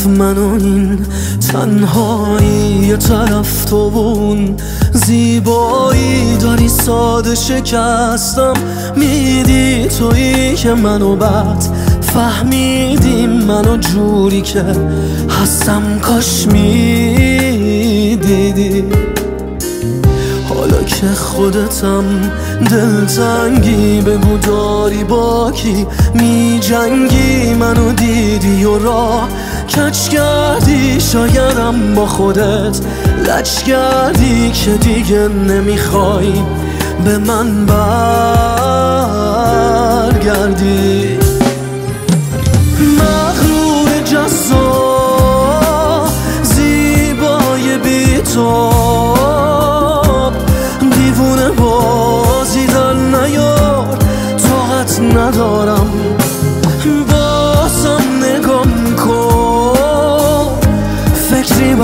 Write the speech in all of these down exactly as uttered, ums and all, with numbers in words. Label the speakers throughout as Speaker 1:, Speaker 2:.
Speaker 1: طرف من و این تنهایی، یه طرف تو و اون زیبایی. داری ساده شکستم میدی تویی که منو بعد فهمیدیم منو جوری که هستم کاش میدیدی. حالا که خودتم دلتنگی، بگو داری با کی می جنگی. منو دیدی و راه کج کردی، شایدم با خودت لج کردی که دیگه نمیخوای به من برگردی. مغرور جذاب زیبای بی تو، دیوونه بازی در نیار طاقت ندارم. بازم نگام کن، فکری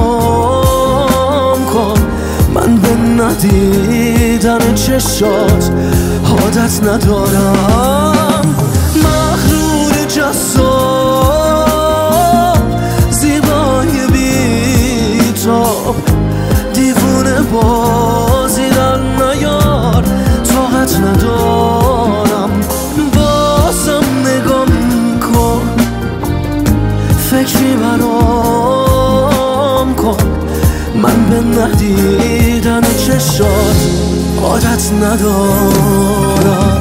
Speaker 1: برام کن. من به ندیدن چشات عادت ندارم. مغرور جذاب زیبای بی تاب، دیوونه بازی در نیار طاقت ندارم. بازم نگام کن، فکری برام کن. من به ندیدن چشات عادت ندارم.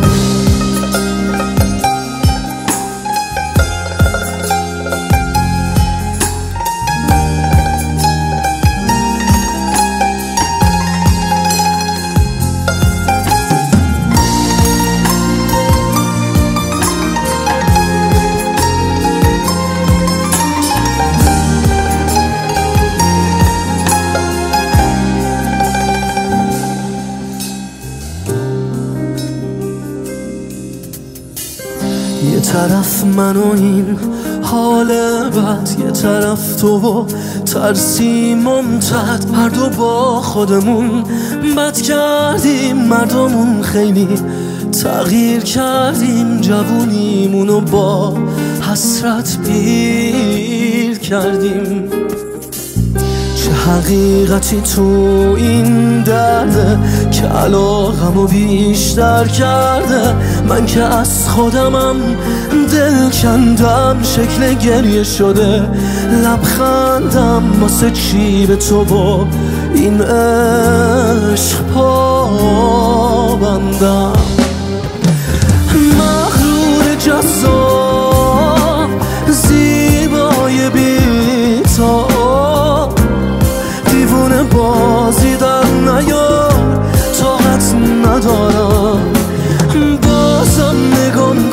Speaker 1: یه طرف من و این حال بد، یه طرف تو و ترسی ممتد. هر دو با خودمون بد کردیم، مردمون خیلی تغییر کردیم. جوونیمونو با حسرت پیر کردیم. چه حقیقتی تو این درده که علاقمو بیشتر کرده. من که از خودمم دل کندم، شکل گریه شده لبخندم. واسه چی به تو با این عشق پابندم؟ مغرور جذاب زیبای بی تاب، دیوونه بازی در نیار طاقت ندارم. بازم نگام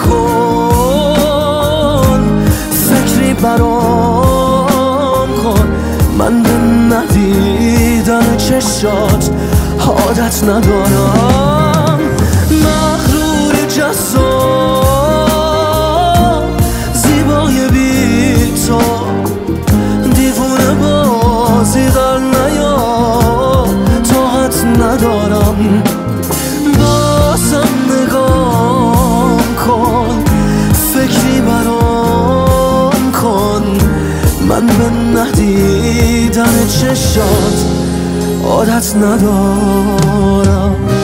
Speaker 1: کن، فکری برام کن. من به ندیدن چشات عادت ندارم. مغرور جذاب زیبای بی تو، دیوونه بازی در نیار طاقت ندارم. بازم نگام کن، فکری برام کن. من به ندیدن چشات عادت ندارم.